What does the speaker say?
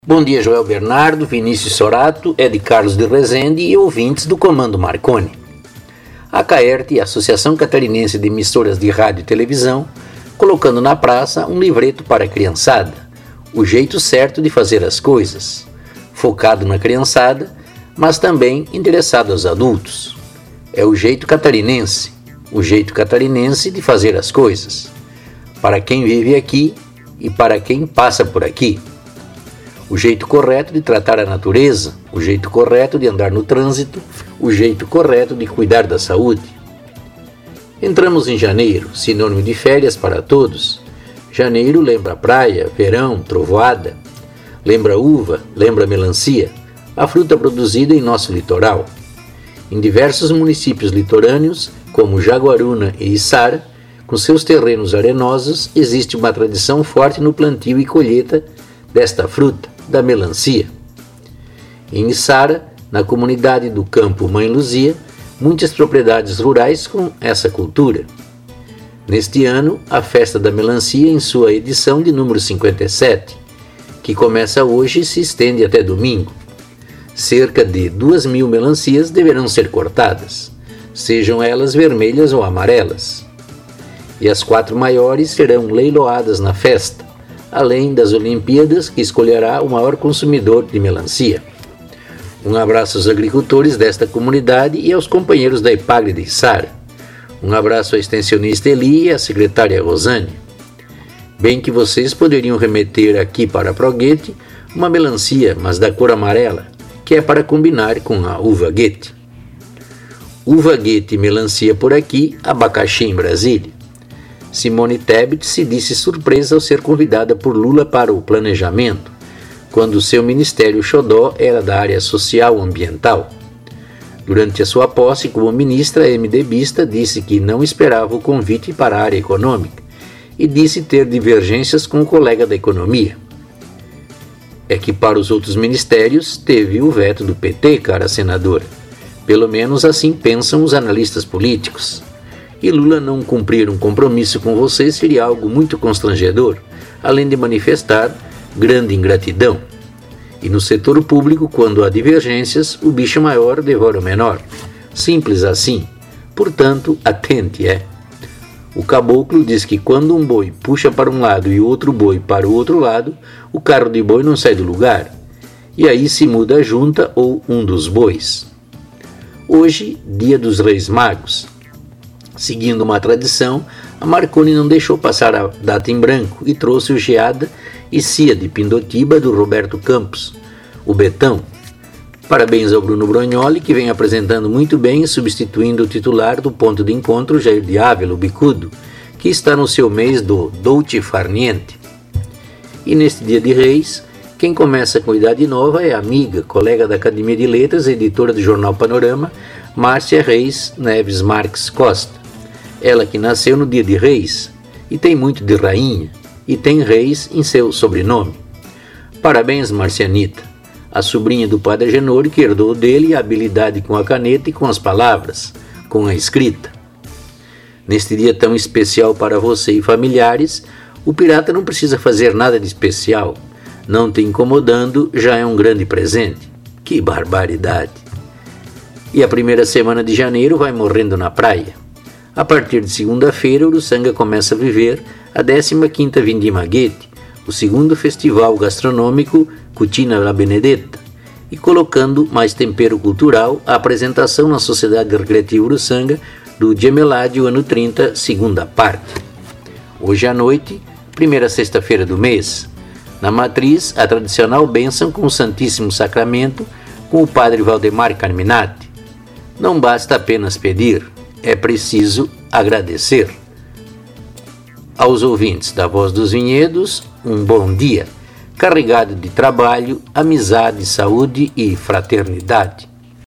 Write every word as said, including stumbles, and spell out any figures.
Bom dia, Joel Bernardo, Vinícius Sorato, Ed Carlos de Rezende e ouvintes do Comando Marconi. A CAERT, Associação Catarinense de Emissoras de Rádio e Televisão, colocando na praça um livreto para a criançada, o jeito certo de fazer as coisas, focado na criançada, mas também endereçado aos adultos. É o jeito catarinense, o jeito catarinense de fazer as coisas, para quem vive aqui e para quem passa por aqui. O jeito correto de tratar a natureza, o jeito correto de andar no trânsito, o jeito correto de cuidar da saúde. Entramos em janeiro, sinônimo de férias para todos. Janeiro lembra praia, verão, trovoada. Lembra uva, lembra melancia, a fruta produzida em nosso litoral. Em diversos municípios litorâneos, como Jaguaruna e Içara, com seus terrenos arenosos, existe uma tradição forte no plantio e colheita desta fruta, da melancia. Em Içara, na comunidade do Campo Mãe Luzia, muitas propriedades rurais com essa cultura. Neste ano, a Festa da Melancia em sua edição de número cinquenta e sete, que começa hoje e se estende até domingo. Cerca de duas mil melancias deverão ser cortadas, sejam elas vermelhas ou amarelas. E as quatro maiores serão leiloadas na festa, além das Olimpíadas, que escolherá o maior consumidor de melancia. Um abraço aos agricultores desta comunidade e aos companheiros da Epagre de Içara. Um abraço à extensionista Eli e à secretária Rosane. Bem que vocês poderiam remeter aqui para a Proguete uma melancia, mas da cor amarela, que é para combinar com a uva guete. Uva guete e melancia por aqui, abacaxi em Brasília. Simone Tebet se disse surpresa ao ser convidada por Lula para o planejamento, quando seu ministério xodó era da área social-ambiental. Durante a sua posse como ministra, a MDBista disse que não esperava o convite para a área econômica e disse ter divergências com o colega da economia. É que para os outros ministérios teve o veto do P T, cara senadora. Pelo menos assim pensam os analistas políticos. E Lula não cumprir um compromisso com você seria algo muito constrangedor, além de manifestar grande ingratidão. E no setor público, quando há divergências, o bicho maior devora o menor. Simples assim. Portanto, atente, é. O caboclo diz que quando um boi puxa para um lado e outro boi para o outro lado, o carro de boi não sai do lugar. E aí se muda a junta ou um dos bois. Hoje, dia dos Reis Magos. Seguindo uma tradição, a Marconi não deixou passar a data em branco e trouxe o Geada e Cia de Pindotiba do Roberto Campos, o Betão. Parabéns ao Bruno Brognoli, que vem apresentando muito bem, substituindo o titular do ponto de encontro, Jair de Ávila, o Bicudo, que está no seu mês do Dolce Far Niente. E neste dia de Reis, quem começa com idade nova é a amiga, colega da Academia de Letras, editora do Jornal Panorama, Márcia Reis Neves Marques Costa. Ela que nasceu no dia de Reis, e tem muito de rainha, e tem Reis em seu sobrenome. Parabéns, Marcianita, a sobrinha do padre Genori, que herdou dele a habilidade com a caneta e com as palavras, com a escrita. Neste dia tão especial para você e familiares, o pirata não precisa fazer nada de especial. Não te incomodando já é um grande presente. Que barbaridade! E a primeira semana de janeiro vai morrendo na praia. A partir de segunda-feira, Uruçanga começa a viver a décima quinta Vindima Guete, o segundo festival gastronômico Cucina La Benedetta, e colocando mais tempero cultural a apresentação na Sociedade Recreativa Uruçanga do Gemeládio Ano trinta, segunda parte. Hoje à noite, primeira sexta-feira do mês, na matriz, a tradicional bênção com o Santíssimo Sacramento com o padre Valdemar Carminati. Não basta apenas pedir, é preciso agradecer. Aos ouvintes da Voz dos Vinhedos, um bom dia, carregado de trabalho, amizade, saúde e fraternidade.